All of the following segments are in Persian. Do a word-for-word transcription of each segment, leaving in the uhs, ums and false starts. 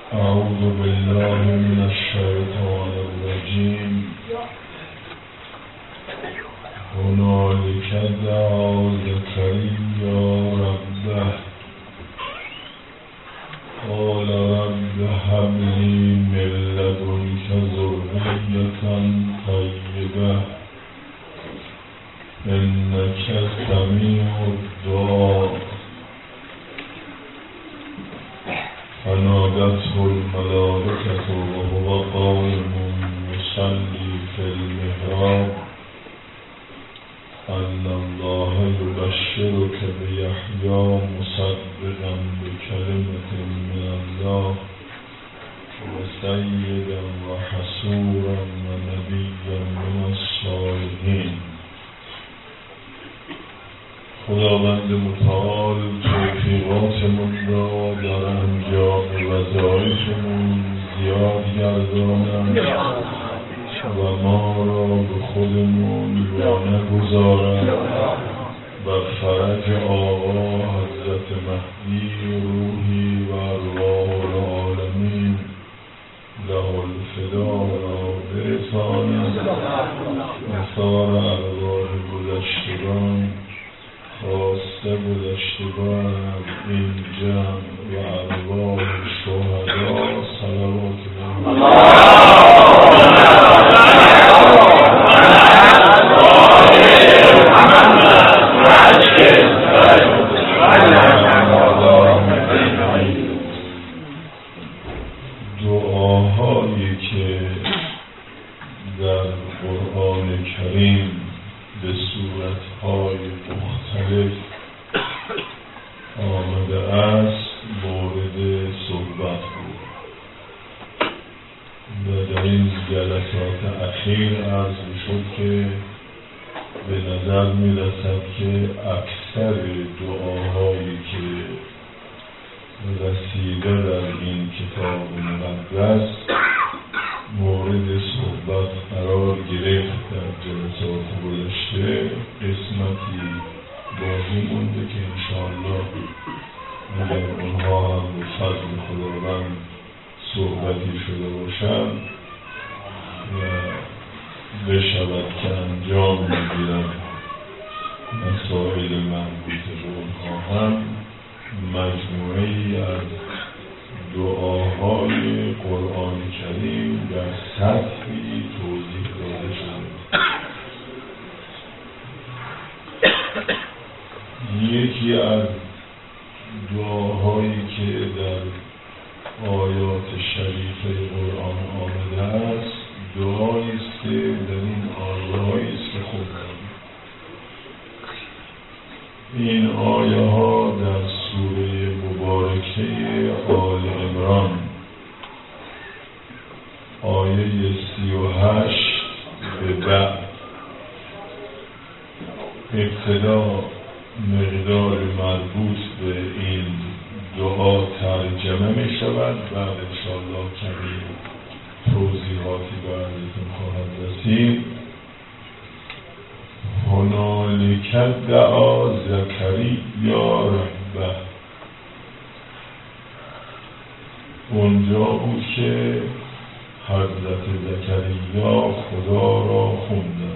أعوذ بالله من الشيطان الرجيم. هنالك دعا زكريا ربه قال رب هب لي من لدنك ذرية طيبة إنك سميع الدعاء. فنادته الملائكة وهو قائم يصلي في المحراب أن الله يبشرك بيحيى مصدقا بكلمة من الله وسيدا وحسورا ونبيا من الصالحين. خداوند متعال توفیقاتمون را در انجام وظایفمون زیاد گرداند و ما را به خودمون نگذارد و فرج آقا حضرت مهدی روحی و ارواح العالمین له الفدا را برساند و سایر ارواح گذشتگان خواسته گذشتگان از این جمع و ارواح شهدا صلوات دعاهایی که در قرآن کریم به صورتهای مختلف آمده است مورد صحبت بود و در این جلسات اخیر عرض می‌شد که به نظر می‌رسد که اکثر دعاهایی که رسیده در این کتاب مقدس مورد صحبت قرار گرفت. در جلسات گذشته قسمتی باقی مونده که انشاءالله اگر اونها هم به فضل خداوند صحبتی شده باشند و بشود که انجام میگیرند مسائل مربوط به اونها هم مجموعه‌ای از دعاهای قرآن کریم در سطحی توضیح داده شده. یکی از دعاهایی که در آیات شریفه قرآن آمده است دعایی است که در این آیه‌هایی است که خوندم. این آیه ها در سوره مبارکه آل عمران آیه سی و هشت به بعد ابتدا مقدار مربوط به این دعا ترجمه می شود، بعد انشاءالله کمی توضیحاتی براتون خواهد رسید. هنالک دعا زکریا ربه. اونجا بود که حضرت زکریا خدا را خوندن.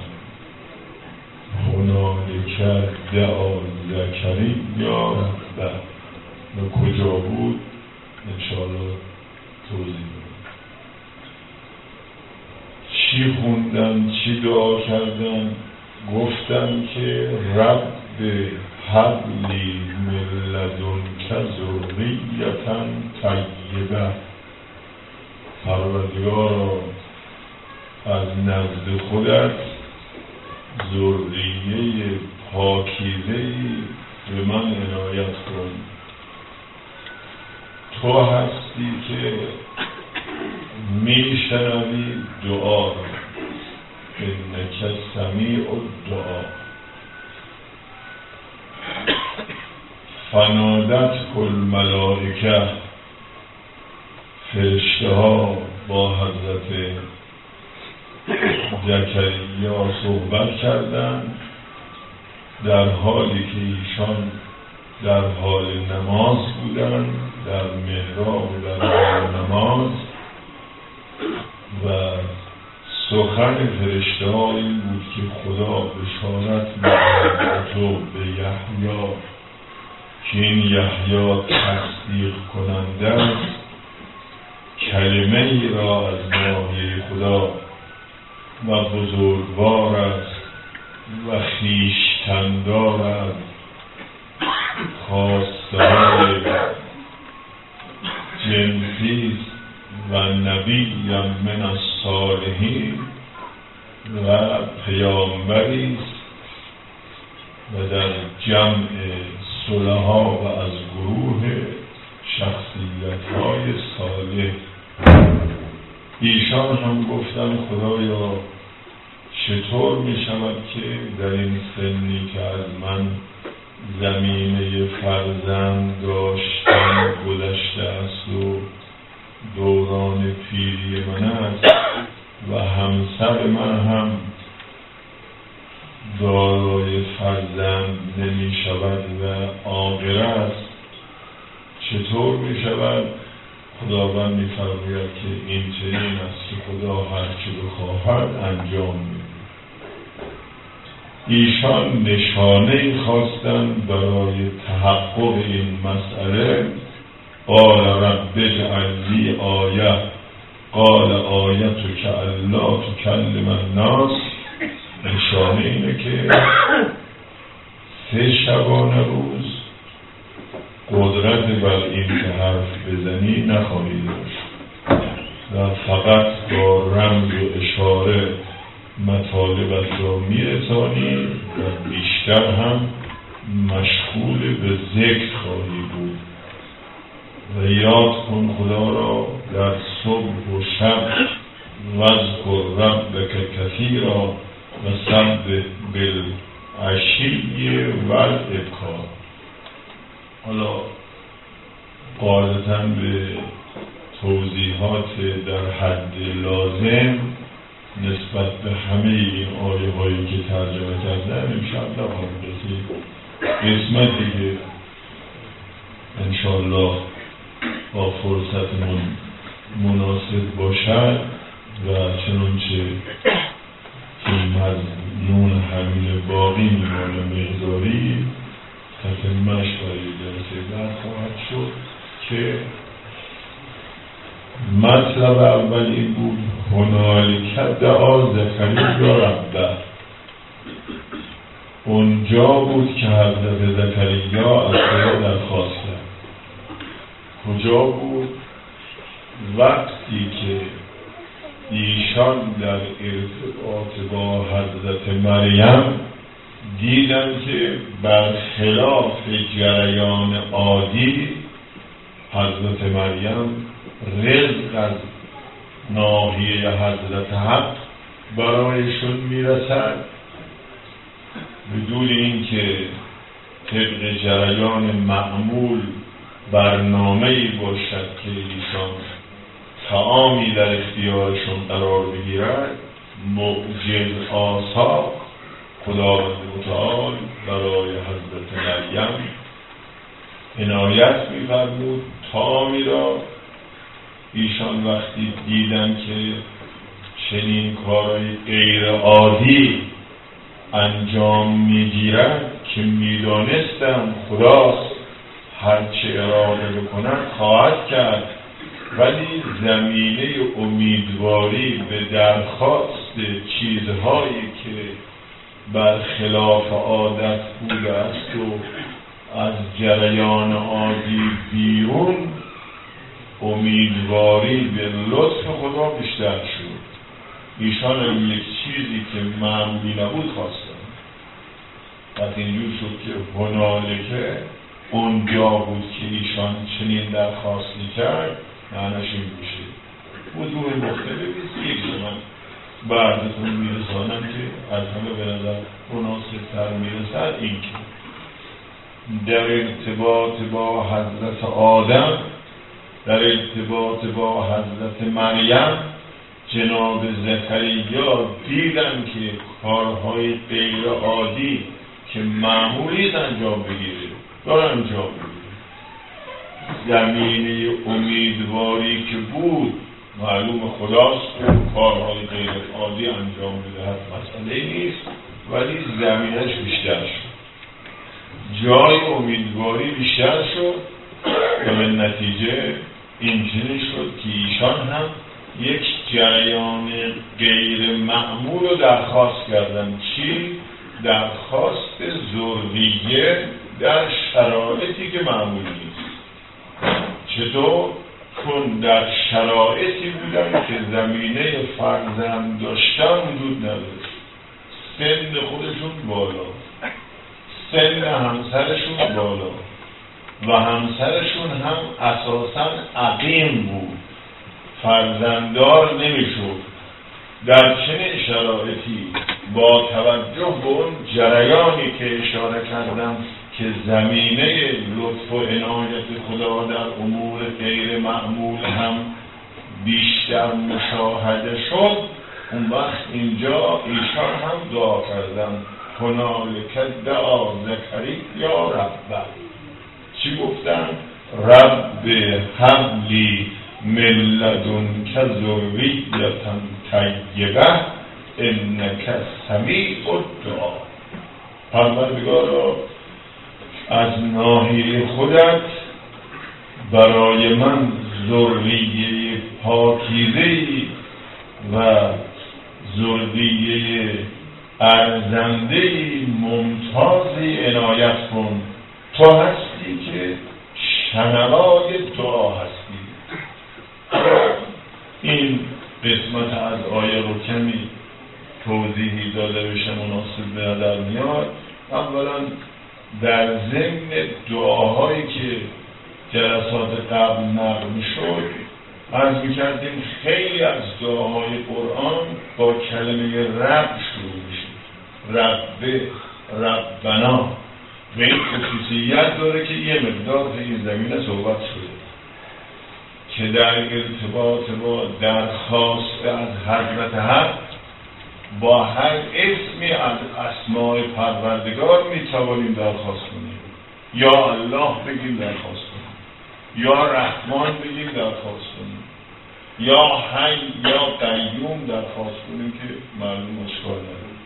هنالک دعا زکریا ربه و کجا بود انشاءالله توضیح بدم. چی خوندن، چی دعا کردن؟ گفتن که رب هب لی من لدنک ذریة طیبة. پروردگارا از نزد خودت ذریه پاکیزه‌ای به من عنایت کن. تو هستی که میشنوی دعا را. انک سمیع الدعاء. فنادته الملائکه. فرشته ها با حضرت زکریا صحبت کردند در حالی که ایشان در حال نماز بودند، در محراب و در حال نماز و سخن فرشته ها این بود که خدا بشارت می‌دهد تو به یحیی که این یحیی تصدیق کننده است، کلمه ای را از ناحیه خدا و بزرگوار است و خویشتن‌دار است، خواسته‌های جنسی و نبی من الصالحین و پیامبری است و در جمع صلحا و از گروه شخصیت‌های صالح. ایشان هم گفتن خدایا چطور می شود که در این سنی که از من زمینه فرزند داشتن گذشته است و دوران پیری من است و همسر من هم دارای فرزند نمی شود و عاقر است، چطور می شود؟ خداوند می فرماید که این چنین است که خدا هر چه بخواهد انجام می دهد. ایشان نشانه خواستند برای تحقق این مسئله. قال رب اجعل لی آیه قال آیتک الا تکلم الناس. نشانه اینه که سه شبانه روز قدرت بر این که حرف بزنی نخواهی داشت و فقط با رمز و اشاره مطالبت را میرسانی و بیشتر هم مشغول به ذکر خواهی بود و یاد کن خدا را در صبح و شب واذکر ربک کثیرا و سبح بالعشی والابکار. حالا قاعدتاً به توضیحات در حد لازم نسبت به همه این آیه هایی که ترجمه کردن امشب نخواهیم رسید. قسمتی که انشاءالله با فرصتمون مناسب باشد و چنانچه که مضمون همین باقی میمانه مقداری تتمش برای جلسه بعد خواهد شد که مطلب اول این بود هنالیک دعا زکریا ربه. اونجا بود که حضرت زکریا از خدا درخواست کرد. کجا بود؟ وقتی که ایشان در ارتباط با حضرت مریم دیدن که برخلاف جریان عادی حضرت مریم رزق از ناحیه حضرت حق برایشون میرسد بدون اینکه طبق جریان معمول برنامه‌ای باشد که ایشان طعامی در اختیارشون قرار بگیرد. معجز آسا خداوند متعال برای حضرت مریم عنایت می‌فرمود. طعامی را ایشان وقتی دیدن که چنین کارهای غیر عادی انجام میگیرد که میدانستم خداست هرچه اراده بکنن خواهد کرد، ولی زمینه امیدواری به درخواست چیزهایی که برخلاف عادت بوده است و از جریان عادی بیرون امیدواری به لطف خدا بیشتر شد. ایشان هم یک چیزی که معمولی نبود خواستن. پس اینجور شد که هنالکه اونجا بود که ایشان چنین درخواستی کرد. معنیش این میشه وضوح مختلفی است. یک زمان بعدتون میرسانم که از همه به نظر مناسب تر میرسد این که در ارتباط با حضرت آدم، در ارتباط با حضرت مریم، جناب زکریا دیدن که کارهای غیر عادی که معمولی انجام بگیره داره انجام بگیره. زمینه امیدواری که بود معلوم خداست و کارهای غیر عادی انجام بدهد مسئله نیست، ولی زمینش بیشتر شد، جای امیدواری بیشتر شد و به نتیجه اینجوری شد که ایشان هم یک جریان غیر معمول رو درخواست کردن. چی؟ درخواست ذریه در شرایطی که معمول نیست. چطور؟ چون در شرایطی بودن که زمینه فرزند داشتن وجود نداشت، سن خودشون بالا، سن همسرشون بالا و همسرشون هم اساساً عقیم بود، فرزنددار نمیشد. در چنین شرایطی با توجه به اون جریانی که اشاره کردم که زمینه لطف و عنایت خدا در امور غیر معمول هم بیشتر مشاهده شد، اون وقت اینجا ایشان هم دعا کردن هنالک دعا زکریا ربه. چی گفتن؟ رب هب لی من لدنک ذریة طیبة انک سمیع الدعا. پروردگارا از ناحیه خودت برای من ذریه پاکیزه‌ای و ذریه ارزنده‌ای ممتازی عنایت کن. تو هستی که شنوای دعا هستی. این قسمت از آیه رو کمی توضیحی داده بشه مناسب به نظر میاد. اولا در ضمن دعاهایی که جلسات قبل نقل میشد عرض میکردیم خیلی از دعاهای قرآن با کلمه رب شروع میشه. رب، ربنا. و این خصوصیت داره که یه مقدار در این زمینه صحبت شده که در ارتباط با درخواست از حضرت حق با هر اسمی از اسماء پروردگار میتوانیم درخواست کنیم. یا الله بگیم درخواست کنیم، یا رحمان بگیم درخواست کنیم، یا حی یا قیوم درخواست کنیم که معلوم اشکال نداره.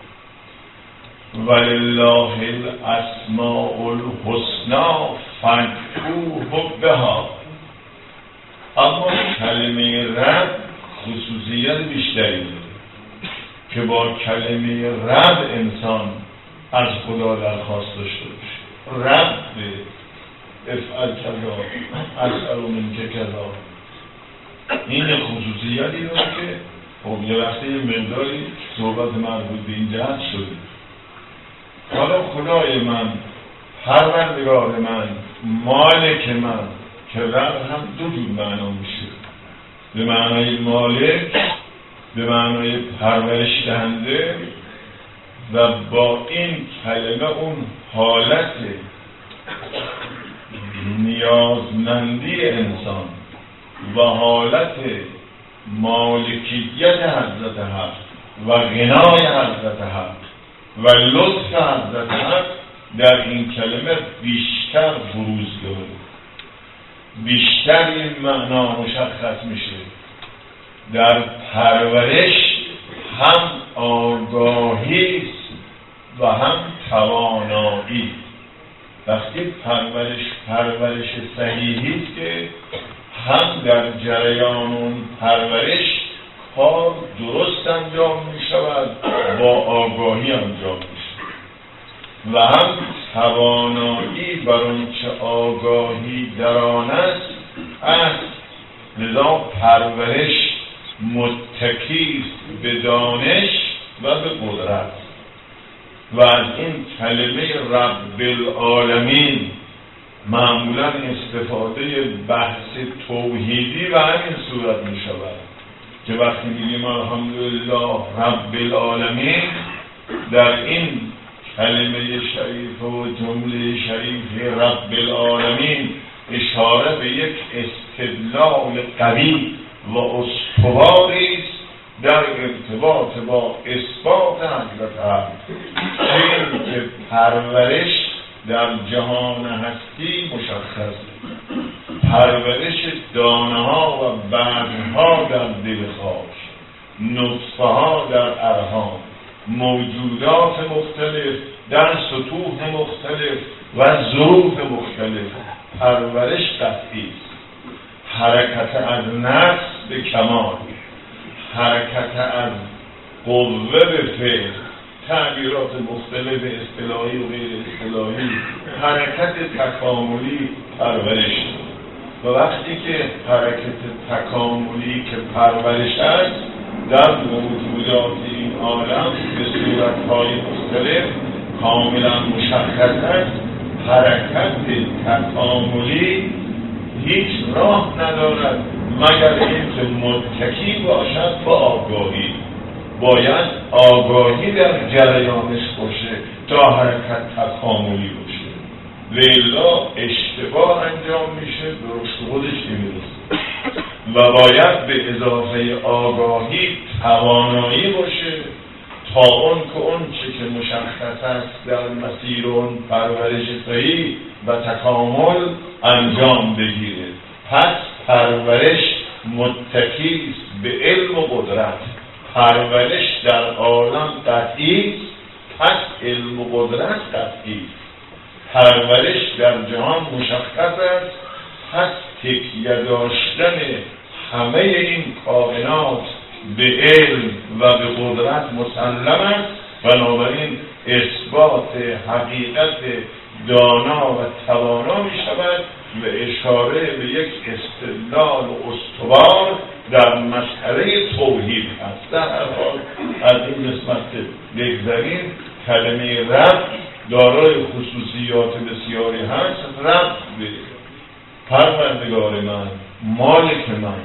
ولله الاسماء الحسنا فادعوه بها. اما کلمه رب خصوصیت بیشتری داره که با کلمه رب انسان از خدا درخواست داشته باشه. رب افعل کذا، اسأل منک کذا. این خصوصیتی داره که خب یه وقتی یه مقداری صحبت مربوط به این جهت شده. حالا خدای من، پروردگار من، مالک من، که رب هم دو جور معنا میشه. به معنای مالک، به معنای پرورش دهنده، و با این کلمه اون حالت نیازمندی انسان و حالت مالکیت حضرت حق و غنای حضرت حق و لطف حضرت حق در این کلمه بیشتر بروز داره. بیشتر این معنا مشخص میشه. در پرورش هم آگاهی و هم توانایی. وقتی پرورش پرورش صحیحی است که هم در جریان اون پرورش کار درست انجام می شود، با آگاهی انجام می شود، و هم توانایی بر اون چه آگاهی در آن است است. لذا پرورش متکی به دانش و به قدرت. و از این کلمه رب العالمین معمولا استفاده بحث توحیدی و همین صورت می شود که وقتی میگیم الحمدلله رب العالمین، در این کلمه شریف و جمله شریف رب العالمین اشاره به یک استدلال قوی و استواری است در ارتباط با اثبات حضرت حق، این که پرورش در جهان هستی مشخص پرورش دانه ها و بذرها در دل خاک، نطفه ها در ارحام، موجودات مختلف در سطوح مختلف و ظروف مختلف. پرورش قطعی است. حرکت از نفس به کمال، حرکت از قوه به فعل، تعبیرات مختلف اصطلاحی و غیر اصطلاحی، حرکت تکاملی پرورش. و وقتی که حرکت تکاملی که پرورش است در موجودات این عالم به صورتهای مختلف کاملا مشخص است، حرکت تکاملی هیچ راه ندارد مگر اینکه متکی باشد با آگاهی. باید آگاهی در جریانش باشه تا حرکت تکاملی باشه، والا اشتباه انجام میشه، درست خودش نمیرسه. و باید به اضافه آگاهی توانایی باشه تا اون که اون چه که مشخص است در مسیر اون پرورش صحیح و تکامل انجام بگیره. پس پرورش متکی است به علم و قدرت. پرورش در عالم قطعی است، پس علم و قدرت قطعی است. پرورش در جهان مشخص است، پس تکیه داشتن همه این کائنات به علم و به قدرت مسلم است. بنابراین اثبات حقیقت دانا و توانا می شود و اشاره به یک استدلال استوار در مسئله توحید است. در هر حال از این قسمت بگذریم. کلمه رب دارای خصوصیات بسیاری هست. رب به پروردگار من، مالک من،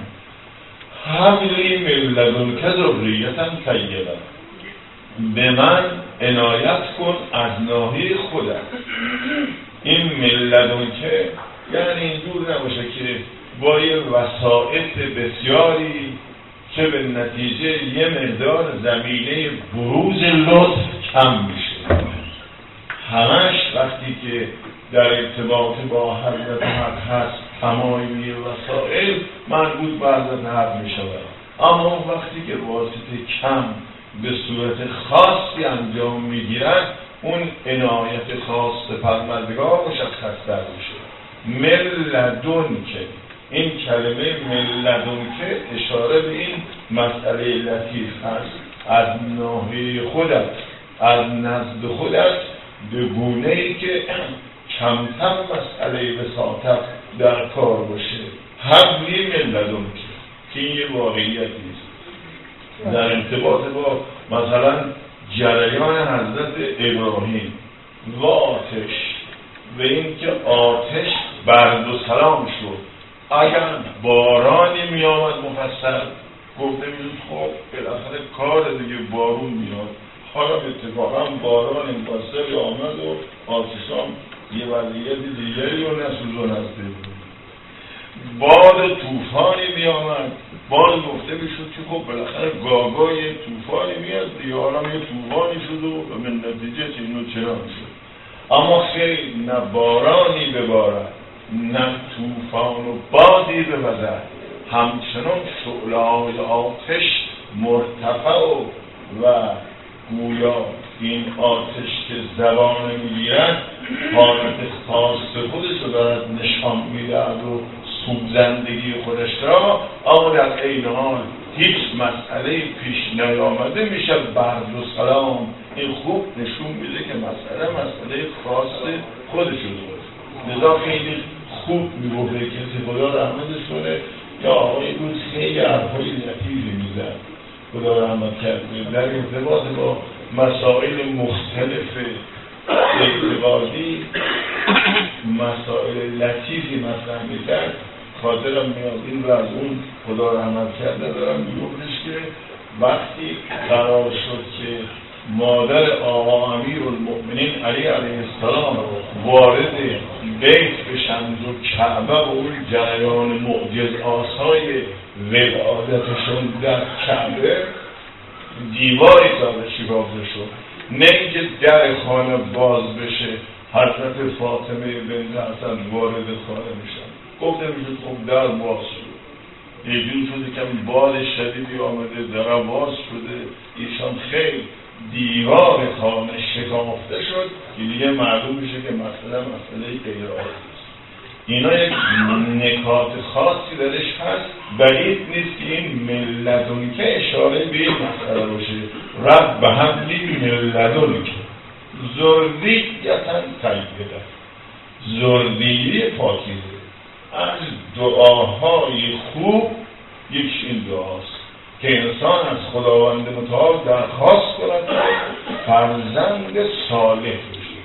حبلی من لدنک ذریة طیبة، به من عنایت کن از ناحیه خودت. این من لدنک یعنی اینجور نباشه که با یه وسائط بسیاری که به نتیجه یه مقدار زمینه بروز لطف کم میشه. همش وقتی که در ارتباط با حضرت حق هست تمامی وسائل مربوط به حضرت حق می شود. اما وقتی که واسطه کم به صورت خاصی انجام می گیرد، اون عنایت خاص به پروردگار مشخص در میشه. ملدون که این کلمه ملدون که اشاره به این مسئله لطیف هست. از ناحیه خودت، از نزد خودت، به گونه ای که کمتر مسئله وساطت در کار باشه. حبلی من لدنک که این یه واقعیت نیست. در ارتباط با مثلا جریان حضرت ابراهیم و آتش و این که آتش برد و سلام شد، اگر بارانی می آمد مفصل گفته میشد خب بالاخره کار دیگه بارون میاد. حالا اتفاقا باران مفصلی آمد و آتشان یه وضعیت دیگری رو نسوزانسته بود. باد طوفانی می آمد، باز گفته میشد که خب بالاخره گاگای طوفانی میاد دیگه، حالا یه طوفانی شد و به نتیجه اینو چرا شد. اما خیلی نه بارانی ببارد، نه طوفان و بادی بوزد، همچنان شعله‌های آتش مرتفع و گویا این آتش که زبان میگیرد حالت خاص خودش رو دارد نشان میدهد و سوزندگی خودش را، اما در عین حال هیچ مسئله پیش نیامده میشه برد و سلام. این خوب نشون میده که مسئله مسئله خاص خودش رو. لذا خیلی خوب میگوه کسی خدا رحمتش کنه یا آقای روز خیلی حرفای لطیفی میزد، خدا رحمت کرده، در ارتباط با مسائل مختلف اعتقادی مسائل لطیفی مطرح میکرد. خاطرم میاد این رو از اون خدا رحمت کرده دارم میگفتش که وقتی قرار شد که مادر آقا امیرالمؤمنین علی علیه السلام وارد بیت بشند و کعبه و اون جریان معجزآسای ولادتشون در کعبه دیواری ساده شکافته شد، نه اینکه در خانه باز بشه حضرت فاطمه بنت حسن وارد خانه بشن. گفته میشد خب در باز شد، یه جور شده که باد شدیدی آمده، در باز شده، ایشان خیلی دیوار خانه شکافته شد که دیگه معلوم میشه که مسئله مسئله غیر عادی است. اینا یک نکات خاصی درش هست، بعید نیست که این ملدون که اشاره به این مسئله باشه. رب به هم لی ملدون که ذریتاً طیبه، ذریه پاکیزه. از دعاهای خوب یکش این دعاست که انسان از خداوند متعال درخواست کند فرزند صالح بشه،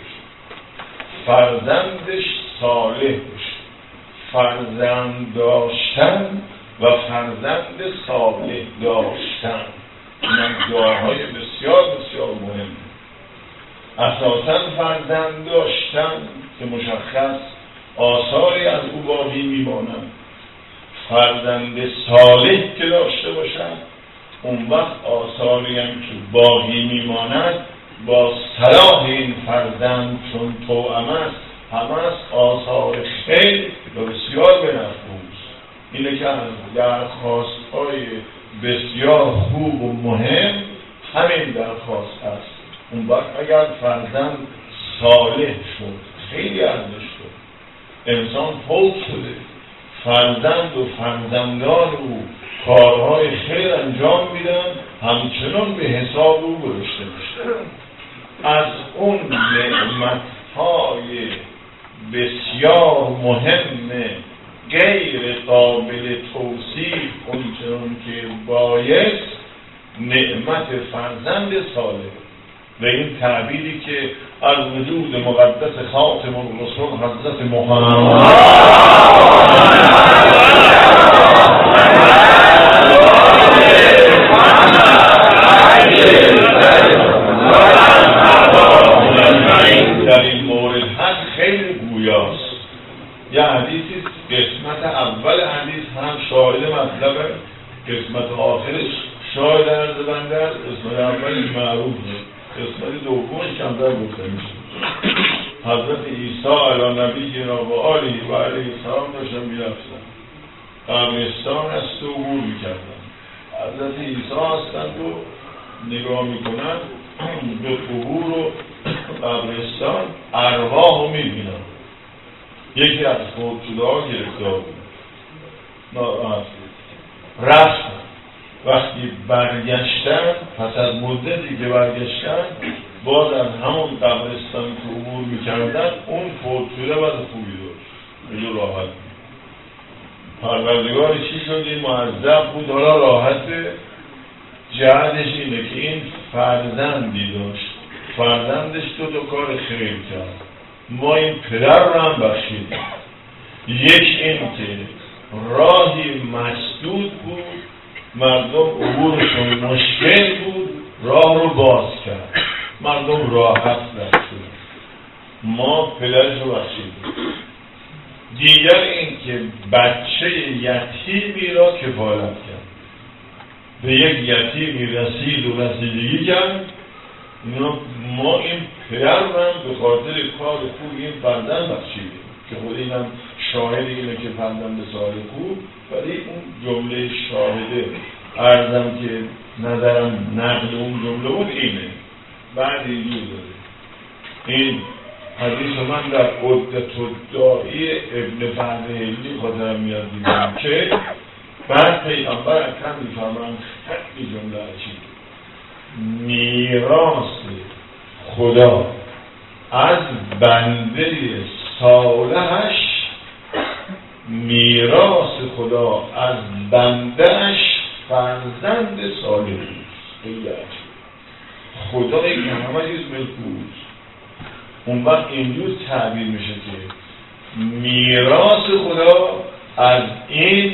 فرزندش صالح بشه. فرزند داشتن و فرزند صالح داشتن این دعاهای بسیار بسیار مهمه. اساساً فرزند داشتن که مشخص آثاری از او باقی میمانند، فرزند صالح که داشته باشند اون وقت آثاری هم که باقی میماند با صلاح این فرزند چون توأم است همه از آثار خیر و بسیار به نفعوست. اینه که از درخواست‌های بسیار خوب و مهم همین درخواست است. اون وقت اگر فرزند صالح شد خیلی ارزش شد، انسان فوت شده، فرزند و فرزندان او کارهای خیر انجام میدن، همچنان به حساب او گذاشته میشه. از اون نعمتهای بسیار مهم غیر قابل توصیف اونچنان که باید نعمت فرزند صالح و این تعبیری که از وجود مقدس خاتم الرسول حضرت محمد در این مورد هست خیلی گویاست. یه حدیثی قسمت اول حدیث هم شاهد مطلبه، قسمت آخرش شاهد عرض بنده است. قسمت اولش معروفه، قسمت دومش کمتر گفته میشه. حضرت عیسی علی نبینا و آله و علیه السلام داشتن میرفتن، قبرستان است و عبور میکردن. حضرت عیسی هستند و نگاه میکنن به قبور و قبرستان، ارواح رو میبینن. یکی از فوت شده ها گرفتار بود، ناراحت بود، رفتن. وقتی برگشتن، پس از مدتی که برگشتن، باز از همون قبرستان که عبور میکردن اون فوت شده بعد خوبی داشت، خیلی راحت بود. پروردگار چی شد؟ این معذب بود، حالا راحته. جهتش اینه که این فرزندی داشت، فرزندش دو تا کار خیر کرد، ما این پدر رو هم بخشیدیم. یک این که راهی مسدود بود، مردم عبورشون مشکل بود، راه رو باز کرد، مردم راحت رفت شد، ما پدرش رو بخشیدیم. دیگر این که بچه یتیمی را کفالت کرد، به یک یتیمی رسید و رسیدگی کرد. ما این پدر رو هم به خاطر کار خوب این فرزند بخشیدیم که خود اینم شاهد اینه که فرزند سال خوب. ولی اون جمله شاهده عرضم که نظرم نقل اون جمله بود اینه. بعد اینجور داره این حدیث من در عدت الداعی ابن فهرهلی خاطرم میاد دیدم که بعد پیغمبر اکرم میفهمن خیلی جمله عجیب، میراث خدا از بنده صالحش، میراث خدا از بندهش فرزند صالح است. خدا یک همه چیز ملکوت. اون وقت اینجور تعبیر میشه که میراث خدا از این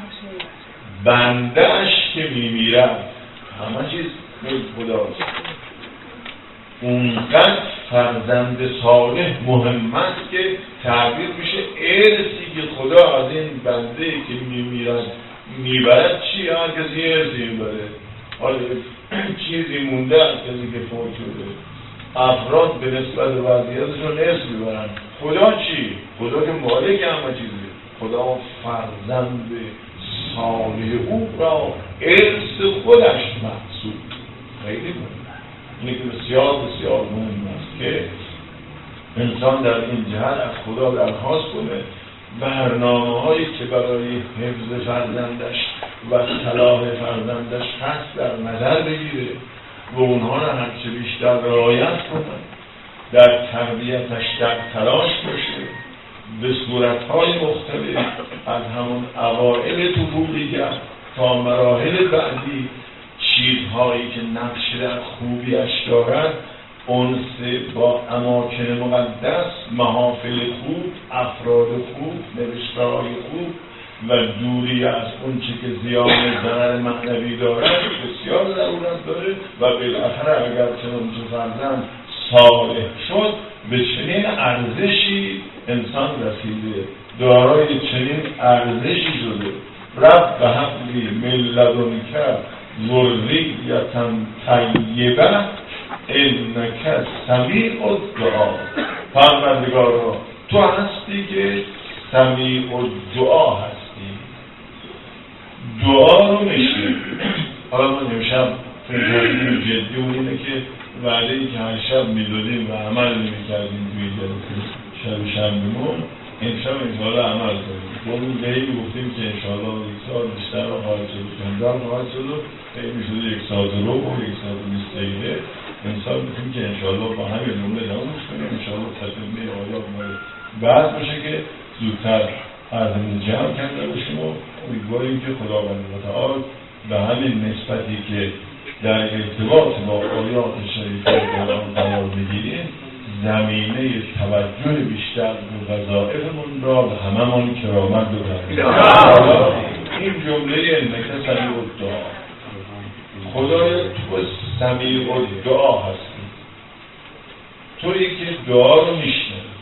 بندهش که میمیرد، همه چیز ملک خداست. اونقدر فرزند صالح مهم است که تعبیر میشه ارثی که خدا از این بنده که میمیرد میبرد. چی؟ هر کسی ارثی میبره. حالا چیزی مونده از کسی که فوت شده، افراد به نسبت وضعیتشون ارث میبرن. خدا چی؟ خدا که مالک همه چیزه، خدا فرزند صالح او را ارث خودش محسوب. خیلی مهم، اینه که بسیار بسیار مهم است که انسان در این جهت از خدا درخواست کنه برنامه هایی که برای حفظ فرزندش و صلاح فرزندش هست در نظر بگیره و اونها را هرچه بیشتر رعایت کنه، در تربیتش در تلاش باشه به صورتهای مختلف از همون اوائل طفولیت تا مراحل بعدی چیزهایی که نقش در خوبیش دارد، انس با اماکن مقدس، محافل خوب، افراد خوب، نوشته‌های خوب و دوری از اون چی که زیان ضرر معنوی دارد بسیار ضرورت داره و بالاخره اگر چنانچه فرزند صالح شد به چنین ارزشی انسان رسیده، دارای چنین ارزشی شده، رب هب لی من لدنک ذریة طیبة انک سمیع الدعا. پروردگارا تو هستی که سمیع الدعا هستی، دعا رو میشنوی. حالا ما امشب فکر جدی اون اینه که وعده‌ای که هر شب میدادیم و عمل نمی‌کردیم توی جلسه شب شنبه‌مون، امشب انشاءالله عمل کنیم. ما اون جایی گفتیم که انشاءالله یک سال بیشتر رو خواهد شد، پنجاه خواهد شد و خیلی شده یک ساعت رو و یک ساعت و بیست دقیقه. امسال بکنیم که انشاءالله با همین نمونه دمونش کنیم، انشاءالله تطمیه آیات مورد بعد باشه که زودتر عرضمون جمع کرده باشیم و امیدواریم که خداوند متعال به همین نسبتی که در ارتباط با آیات شریفه قرآن قرار بگیریم زمینه توجه بیشتر به وظایفمون را به هممون کرامت بکنیم. این جمله انک سمیع الدعا، خدای تو سمیع الدعا هستی، تویی که دعا رو میشنوی.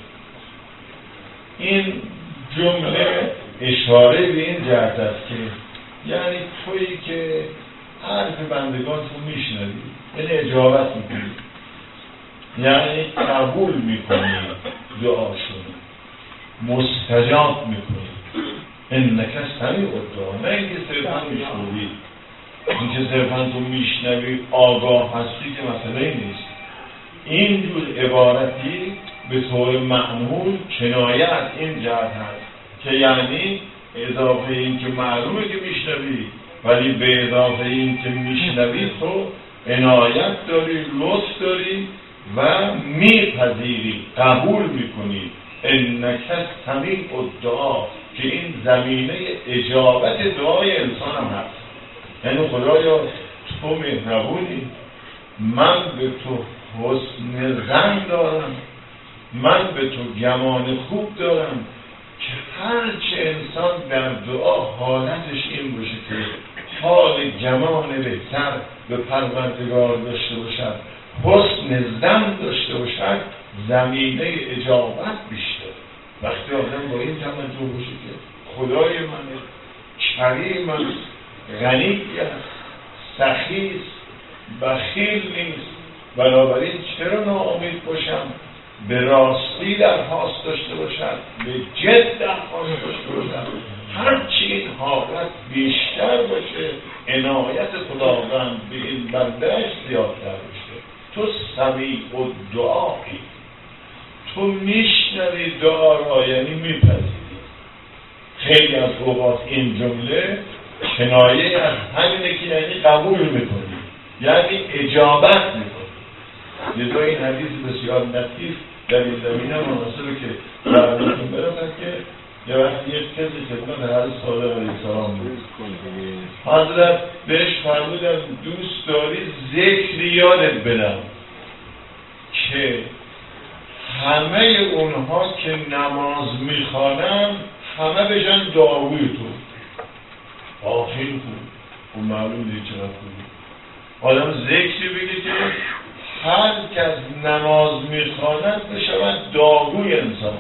این جمله اشاره به این جهت است که یعنی تویی که حرف بندگان رو میشنوی، یعنی اجابت میکنی، یعنی قبول میکنی دعاشون، مستجاب میکنی. انک سمیع الدعا، نه اینکه صرفا میشنوی. اینکه صرفا تو میشنوی آگاه هستی که مسئله نیست. اینجور عبارتی به طور معمول کنایت این جهت هست که یعنی اضافه این که معلومه که میشنوی، ولی به اضافه این که میشنوی تو عنایت داری، لطف داری و میپذیری، قبول میکنی. انک سمیع الدعا که این زمینه اجابت دعای انسان هم هست. یعنی خدایا تو مهربونی، من به تو حسن ظن دارم، من به تو گمان خوب دارم که هرچه انسان در دعا حالتش این باشه که حال گمان بهتر به پروردگار داشته باشد، حسن ظن داشته باشد، زمینه اجابت بیشتر. وقتی آدم با این توجه باشه که خدای من کریم است، غنی است، سخی است، بخیل نیست، بنابراین چرا ناامید باشم، به راستی درخواست داشته باشد، به جد درخواست داشته باشد. هرچی این حالت بیشتر باشه، عنایت خداوند به این بندهش زیادتر باشه. تو سمیع الدعایی، تو میشنوی دعا را، یعنی میپذیری. خیلی از اوقات این جمله کنایه از همینه که یعنی قبول میکنی، یعنی اجابت میکنی. لذا این حدیث بسیار لطیف در این زمینه مناسبه که براتون برسن که یه وقتی یک کسی خدمت حضرت صادق علیه السلام بود. حضرت بهش فرمودن دوست داری ذکری یادت بدم که همه اونها که نماز میخوانن همه بشن دعاوی تو. آخیر خوب اون معلوم دیگه چرا خوبی. آدم ذکری بگه که هر کس نماز میخواند بشود داغوی انسان.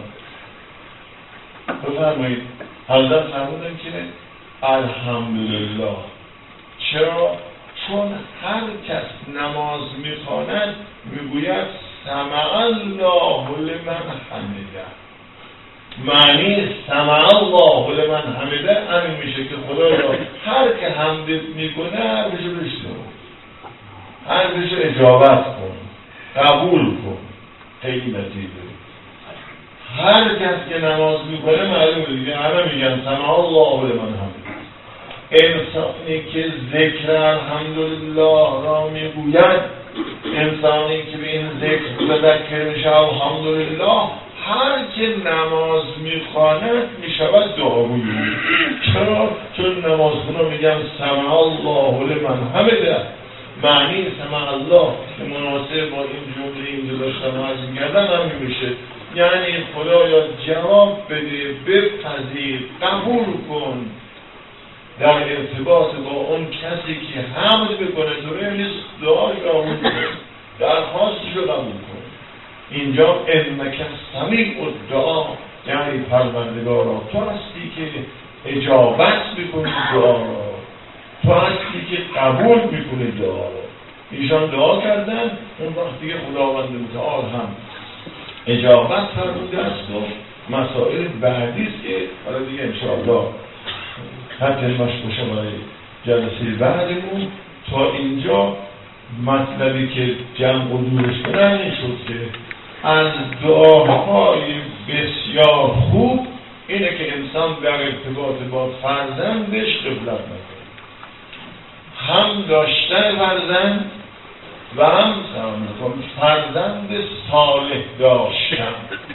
بفرمایید حضرت فرمودن که الحمدلله. چرا؟ چون هر کس نماز میخواند میگوید سمع الله لمن حمده. معنی سمع الله لمن حمده همین میشه که خدا را هر که حمدت میکنه حرفشو بشنو، حرفشو اجابت کن، قبول کن. خیلی لطیفه. هر کس که نماز میکنه معلومه دیگه، همه میگن سمع الله لمن حمده. انسانی که ذکر الحمدلله را میگوید، انسانی که به این ذکر مذکر میشه الحمدلله، هر که نماز میخواند میشود دعاگوی. چرا؟ چون نمازخونا میگن سمع الله لمن حمده. معنی سمع الله که مناسب با این جمله اینجا داشتم عرض می‌کردم همین میشه، یعنی خدایا جواب بده، بپذیر، قبول کن در ارتباط با اون کسی که حمد بکنه. طوری نیست دعای قبول کن، درخواستش رو قبول کن. اینجا انک سمیع الدعا، یعنی پروردگارا تو هستی که اجابت میکنی دعا را، تو هستی که قبول میکنی دعا را. ایشان دعا کردن، اون وقت دیگه خداوند متعال هم اجابت فرموده است و مسائل بعدی است که حالا دیگه انشاءالله حتی مشکوشه برای جلسه بعدمون. تا اینجا مطلبی که جمع و دورش کنن این شد که از دعاهای بسیار خوب اینه که انسان در ارتباط با فرزندش غفلت نکنه. هم داشتن فرزند و هم فرزند صالح داشتن.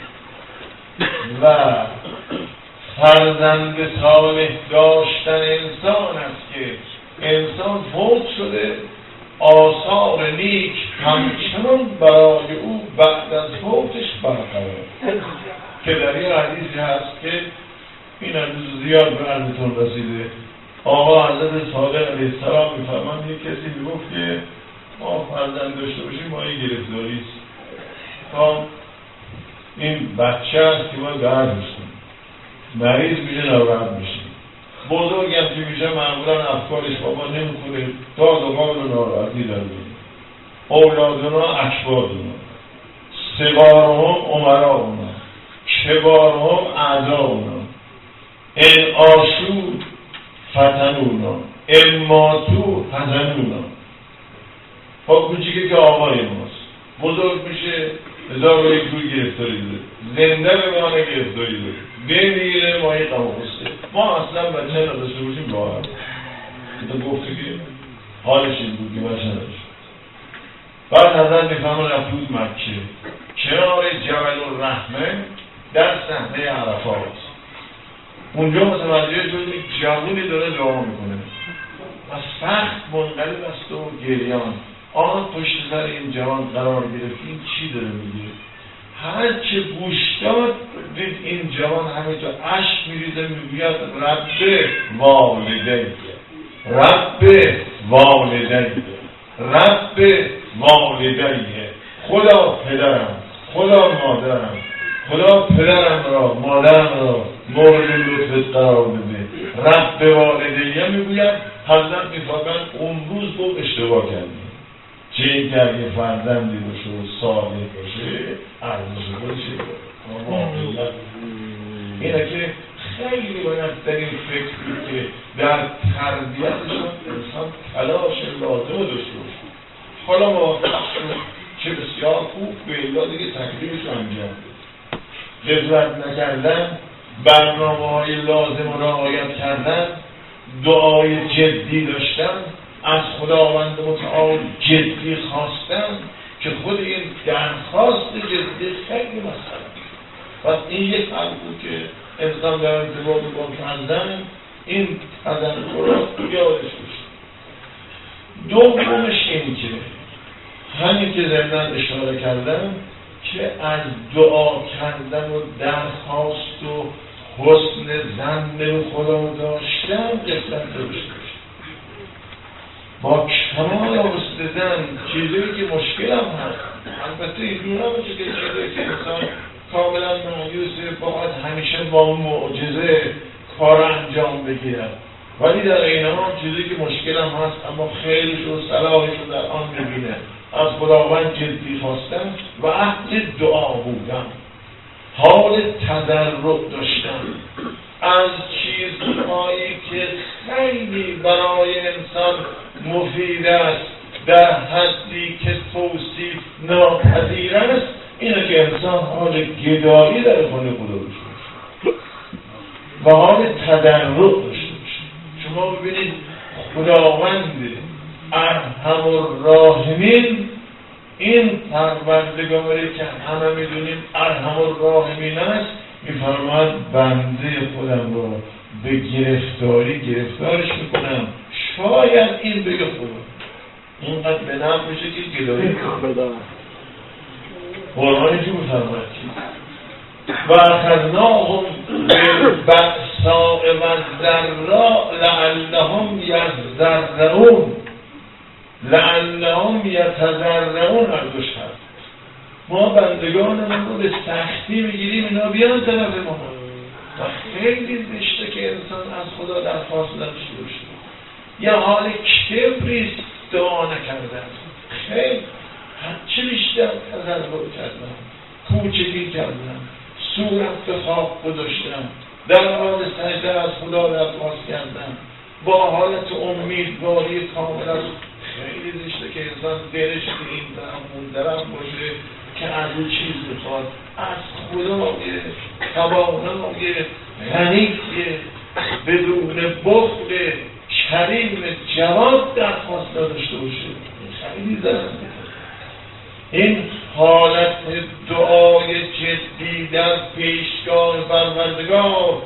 و فرزند صالح داشتن انسان است که انسان فوت شده، آثار نیک همچنان برای او بعد از فوتش برقرار، که در این حدیثی هست که این حدیث زیاد به عرضتون رسیده. آقا حضرت صادق علیه السلام میفرماند یک کسی میگفت که ما فرزند داشته باشیم ما این گرفتاری است، تا این بچه است که ما درد میشیم، مریض میشه ناراحت میشیم، بزرگ هم که میشه معمولا افکارش بابا نمیخوره، داد و قال و ناراحتی در بینیم، اولادونا اکبادونا، سگارهم امراؤنا، کبارهم اعداؤنا، ان آشو فتنونا، ان ماتو حزنونا. خب کوچیکه که آقای ماست، بزرگ میشه هزار و یک روی گرفتاری داره، زنده بمانه گرفتاری داره، بمیره ما این قماقسته. ما اصلا بچه نداشته باشیم راحت. تو گفته که حالش این بود که بچه نداشت. بعد حضرت میفهمه رفت مکه، کنار جبل الرحمه در صحنه عرفات. اونجا متوجه شد یک جوونی داره دعا میکنه و سخت منقلب است و گریان. آن پشت سر این جوان قرار گرفت، این چی داره میگه؟ هر چه گوش داد دید این جوان همینطور اشک میریزه میگوید رب والدیه، رب والدیه، رب والدیه. خدا پدرم، خدا مادرم، خدا پدرم را، مادرم را مورد لطفت قرار بده. رب والدیه میگوید. حضرت میفرماید اون روز گفت اشتباه کردی، چه این که اگه فرزندی باشه و صالح باشه ارزش باشه. اینه که خیلی باید در این فکر بود که در تربیتشون انسان تلاش لازم داشته باشه. حالا موافق شد چه بسیار خوب، به الا دیگه تکلیفش رو انجام بده. غفلت نکردن، برنامه های لازم رو رعایت کردن، دعای جدی داشتن، از خداوند متعال جدی خواستن که خود این درخواست جدی خیلی مسئله. پس این یک حل بود که انسان در ارتباط با فرزند این تذکر رو یادش بشه. دومش این که همین که ضمناً اشاره کردم که از دعا کردن و درخواست و حسن ظن به خدا داشتن غفلت داشته باشه. با کمال حسن ظن چیزی که مشکل هم هست، البته اینجور نمیشه که چیزی که انسان کاملا مایوسه باید همیشه با معجزه کار انجام بگیرد، ولی در این حال چیزی که مشکل هم هست اما خیرش و صلاحش رو در آن ببینه. از خداوند جدی خواستن و عهد دعا بودن. حال تضرع داشتن از چیزهایی که خیلی برای انسان مفید است در حدی که توصیف ناپذیر است، اینه که انسان حال گدایی در خانه خدا داشته و حال تضرع داشته باشه. شما ببینید خداوند ارحم الراحمین، این پروردگاری که همه میدونیم ارحم الراحمین است، میفرماید بنده خودم را به گرفتاری گرفتارش میکنم. شاید این بگه خدا اینقدر به نفع میشه که گدایی کنه. قرآن اینجور میفرماید و اخذناهم بالبأساء والضراء لعلهم یضرعون لعلهم یتضرعون. اردوش هست ما بندگانمون رو به سختی میگیریم اینا بیان طرف ما و خیلی زشته که انسان از خدا درخواست نداشته باشه. یه حال کبریست دعا نکردن، خیلی چه بیشتر تضرع کردن، کوچگی کردن، صورت به خواب گذاشتن، در حال سجده از خدا درخواست کردن با حالت امیدواری کامل است. خیلی زشته که انسان دلش به این درم اون درم باشه که از اون چیز میخواد، از خدای توانای غنی بدون بخل کریم جواد درخواست داشته باشه. خیلی زننده. این حالت دعای جدی در پیشگاه پروردگار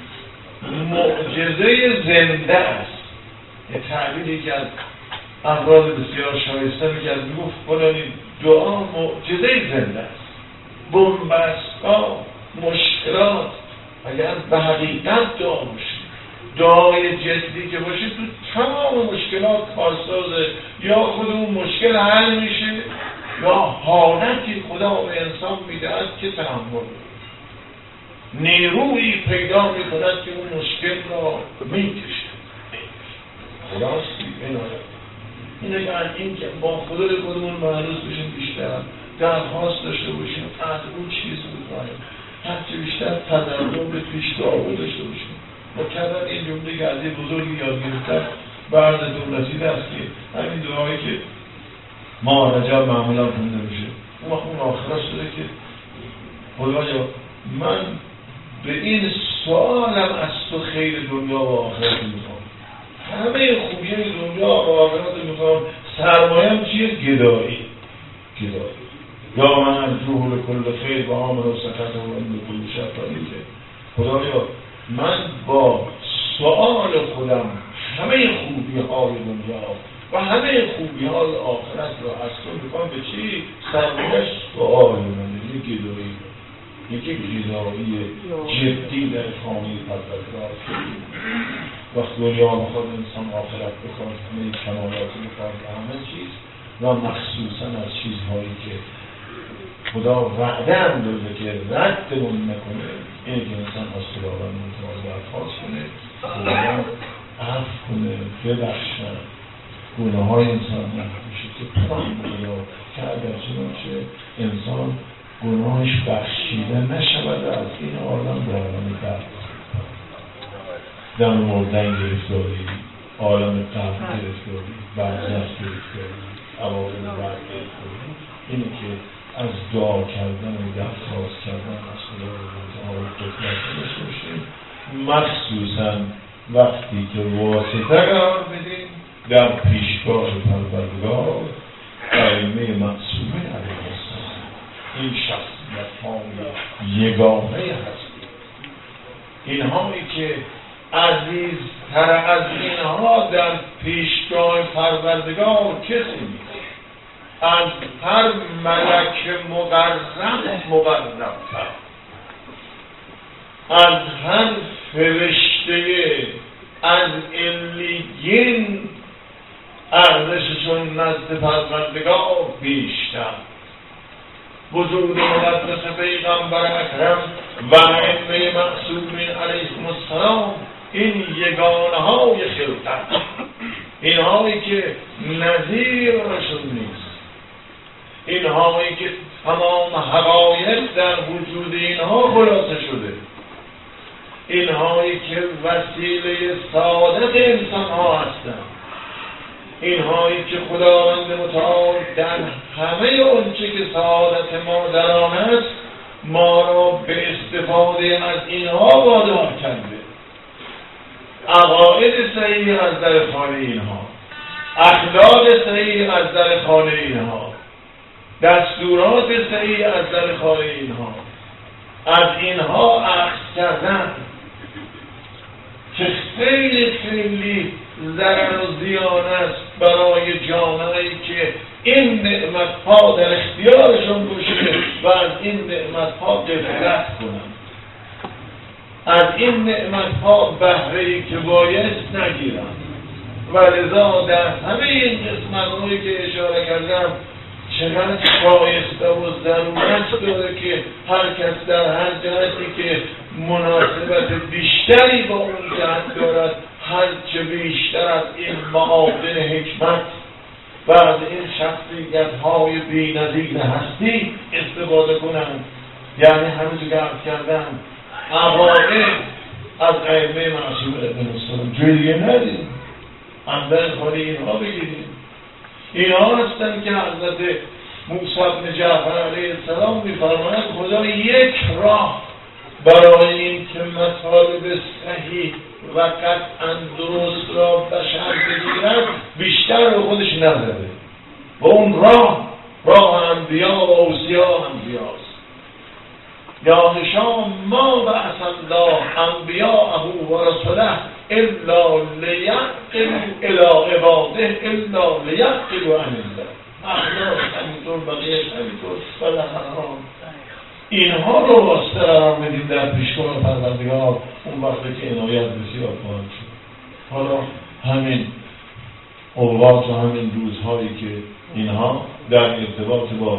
معجزه زنده است. یه تعبیری که از افراد بسیار شایسته میگه، میگفت فلانی دعا معجزه زنده است. بنبستا مشکلات اگر به حقیقت دعا باشه، دعای جدی که باشه، تو تمام مشکلات کارسازه. یا خود اون مشکل حل میشه یا حالتی خدا به انسان میدهد که تحمل نیرویی پیدا میکند که اون مشکل را میکشه. خداستی بناید اینه که از این که با خدا خودمون معروض بشیم، بیشتر درخواست داشته باشیم از اون چیز بکنیم، هرچی بیشتر تضرع به پیشگاه داشته باشیم. مکرر این جمله که از این بزرگی یاد گرفتن بعد دولتی است که همین دعایی که ما رجب معمولا خونده میشه، اون وقت اون آخرش داره که خدایا من به این سوالم از تو خیر دنیا و آخرت میخوام، همه خوبی دنیا و آخرت میخوام، سرمایم چیه؟ گدایی. گدایی یا من ارجوه لکل خیر و آمن و سکت و این بکل شب که خدایا من با سوال خودم همه خوبی های دنیا و همه خوبی های آخرت را از تو میخوام. به چی؟ سرمایش سوال من یکی گدایی، یکی گدایی جدی در خانه پروردگار. وقت دنیا بخواد انسان آخرت بخواد، همه کمالات بخواد و همه چیز، و مخصوصا از چیزهایی که خدا وعده هم داده که ردمون نکنه، اینه که انسان از خداوند متعال درخواست کنه، خداوند عفو کنه، ببخشن، گناه های انسان نمیشه که پناه خدا که اگر چنانچه انسان گناهش بخشیده نشود از این عالم به عالم بعد در مردن گرفتاری، عالم قبل گرفتاری، برزخ گرفتاری، عوالم بعد گرفتاری. اینه که از دعا کردن و درخواست کردن از خدا رو متعال قدرت داشته باشیم، مخصوصا وقتی که واسطه قرار بدیم در پیشگاه پروردگار ائمه معصومه علیه السلام. این شخصیت های یگانه هست، اینهایی که عزیزتر از اینها در پیشگاه پروردگار کسی نیست، از هر ملک مقرب مقرب‌تر، از هر فرشته از علیین ارزششون نزد پروردگار بیشتر. وجود مقدس پیغمبر اکرم و ائمه معصومین علیهم السلام، این یگانه های خلقت، اینهایی که نظیرشون نیست، اینهایی که تمام حقایق در وجود اینها خلاصه شده، اینهایی که وسیله سعادت انسان ها هستند، اینهایی که خداوند متعال در همه اونچه که سعادت ما در آن است ما را به استفاده از اینها وادار کرده. عقاید صحیح از در خانه اینها، اخلاق صحیح از در خانه اینها، دستورات صحیح از در خانه اینها، از اینها اخذ کردن که خیلی خیلی ضرر و زیان است برای جامعه‌ای که این نعمت‌ها در اختیارشون باشه و از این نعمت‌ها غفلت کنند، از این نعمت‌ها بهره‌ای که بایست نگیرند. و لذا در همه این قسمت‌هایی که اشاره کردم چقدر شایسته و ضرورت داره که هر کس در هر جهتی که مناسبت بیشتری با اون جهت دارد هرچه بیشتر از این معادن حکمت و از این شخصیت‌های بی‌نظیر هستی استفاده کنند. یعنی همونجور که عرض کردم عقاید از ائمه معصوم ابن السلام جوی دیگه ندیم، اندر خانه اینها بگیریم. اینها هستند که حضرت موسی بن جعفر علیه السلام می‌فرمایند خدا یک راه برای این که مطالب صحیح و قطعاً درست را بشر بگیرد بیشتر به خودش نزده و اون راه راه انبیا و اوصیا انبیاست. یا هشام ما بعث الله انبیاءه و رسله الا لیعقلوا الی عباده الا لیعقلوا عن الله. اخلاق همینطور، بقیه‌اش همینطور. فلحرام اینها رو واسطه قرار بدیم در پیشگاه پروردگار، اون وقتی که عنایت بسیار خواهد شد. حالا همین اوقات و همین روزهایی که اینها در ارتباط با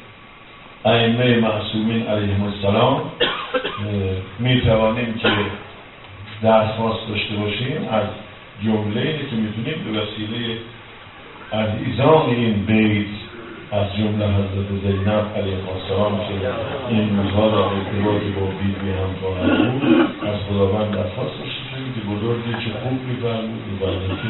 ائمه معصومین علیهم السلام می توانیم که درخواست داشته باشیم از جمله اینه که میتونیم به وسیله عزیزان این بیت از جمله حضرت زینب علیه السلام که این روزها در ارتباط با بیبی هم خواهد بود از خداوند درخواست داشته باشیم که بزرگی چه خوب می‌فرمود می‌فرمود که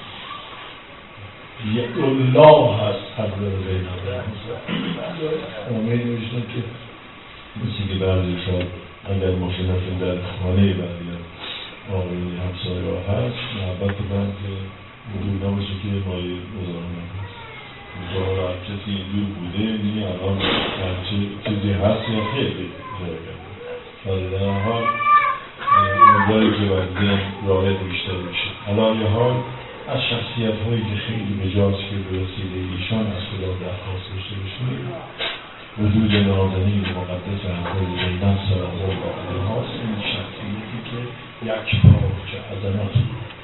یک الله هست حضرت زینب علیه السلام. امید نوشتم که مثل که بعضی شاید اگر ماشینتون در خانه بعضی آقایی همسایه ها هست محبت بند که بدون نباشه که مایه بزرگ نکنه دارا کسی دور بوده می الان چه چیزی هست یا خیلی جای کرده ولی در حال اونجایی که وقتی رایت بیشتر میشه. حالا یه حال از شخصیت هایی که خیلی بجاست که به وسیله ایشان از خدا درخواست داشته باشیم وجود نازنین مقدس حضرت زینب سلام الله علیها هاست. این شخصیتی که یک پارچه عظمت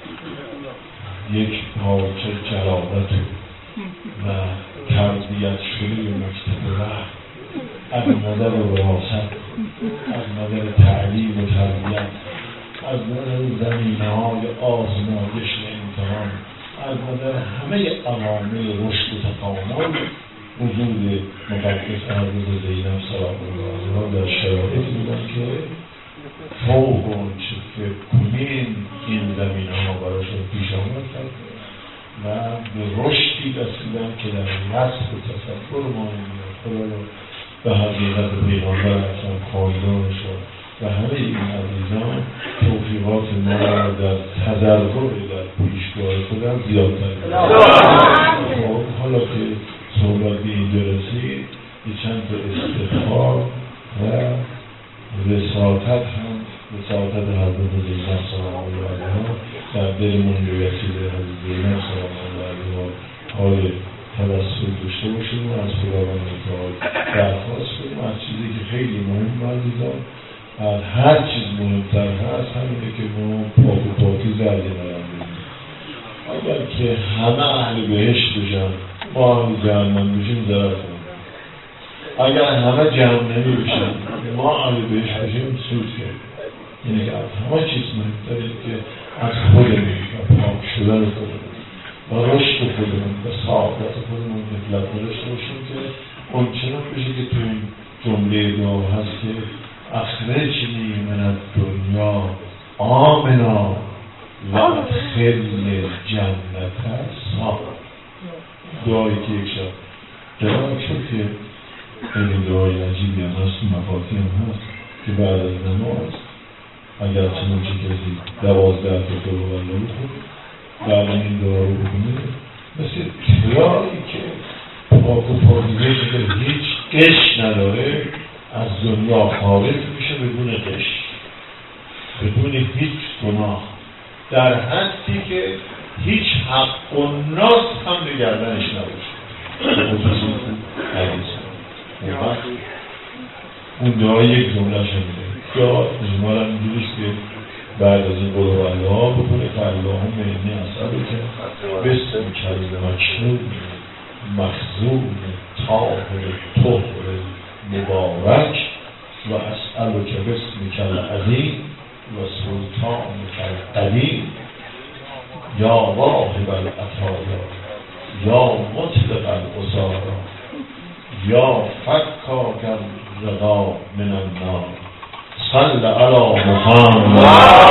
یک پارچه جلالت و تربیت شده مکتب رحم از نظر وراثت، از نظر تعلیم و تربیت، از نظر زمینه‌های آزمایش و امتحان، از نظر همه عوامل رشد و تکامل وجود مقدس حضرت زینب سلام الله علیها در شرایطی بودن که فوق آنچه فکر کنین این زمینه‌ها براشون پیش آمد کرد و به رشدی رسیدن که در نسل و تصور ما میاد خدا را به حقیقت پیغمبر اکرم خاندانش و همه این عزیزان توفیقات ما را در تضرع در پیشگاه خودم زیادتر کنید. حالا که صحبت به اینجا رسید یه چند تا استغفار و وساطت هم وساطت حضرت زینب سلام الله علیها در دلمون به وسیله حضرت زینب سلام الله علیها حال توسل داشته باشیم و از خداوند متعال درخواست کنیم از چیزی که خیلی مهم عزیزان از هر چیز مهمتر هست همینه که ما پاک و پاکیزه از این عالم بگیم. اگر که همه اهل بهشت بشن ما اهل جهنم بشیم ضرر کنیم، اگر همه جهنمی بشن ما اهل بهشت بشیم سود کرد. یعنی که از همه چیز مهمتره که از خودمون و پاک شدن خودمون و رشد خودمون و سعادت خودمون غفلت نداشته باشیم که اون چنان بشه که تو این جمله دعا هست که اخرجنی من الدنیا آمنا و ادخلنی الجنة سالما. دعایی که یک شب جواب شد که این دعای عجیبی هم هست، مفاتی هم هست که بعد از نماز اگر چنان چه کسی دوازده تا دعا و الله خود بعد این دعا رو بکنه مثل ترایی که پاک و پاکیزه که هیچ قش نداره از دنیا خارج میشه بدون قش، بدون هیچ گناه، در حدی که هیچ حق و ناس هم به گردنش نباشه. اون وقت اون دعا یک جمله شمیده یا اجمالا اینجوریست که بعد از این قلوب الله بکنه که اللهم انی اسألک باسمک المکنون مخزون طاهر طهر مبارک و اسألک باسمک العظیم و سلطانک القدیم یا واهب العطایا یا مطلق العذارا یا فکاک الرقا من النار صل علی محمد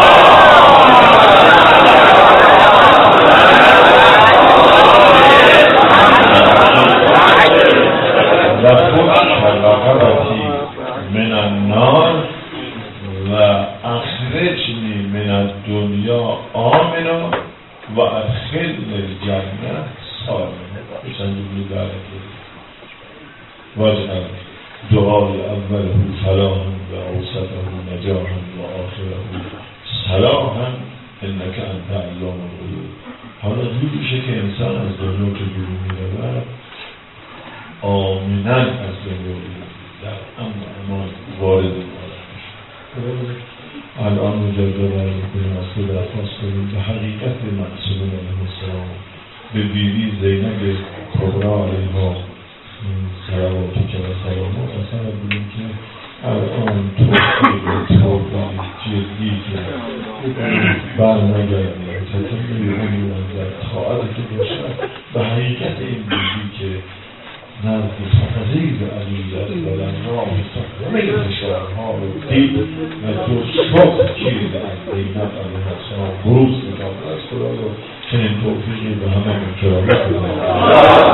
و فک رقبتی من النار و اخرجنی من الدنیا آمنا و ادخلنی الجنة سالما. چند جمله داره واجعل دعای اوله فلاحا و اوسطه نجاحا و آخره صلاحا انک انت علام الغیوب. حالا جور میشه که انسان از دنیا که بیرون میرود آمنا از دنیا بیرون در امن امان وارد وارد میشه. الان مجدد رو میکنیم از خود درخواست کنیم به حقیقت معصومه علیه السلام به بیوی زینب کبرا علیها صلواتی که و سلامات اصلا بودیم که الان توفیق توفیق جدی که برنگردیم چطور میرونیم در طاعت که باشد به حقیقت این بیوی که نزد تفضیل علیت بلن راه همه فشارها رو دید و تو شخص چیز از زینب علیه السلام بروز میکنم از خدا رو چنین توفیقی به همه کرامت بزنم.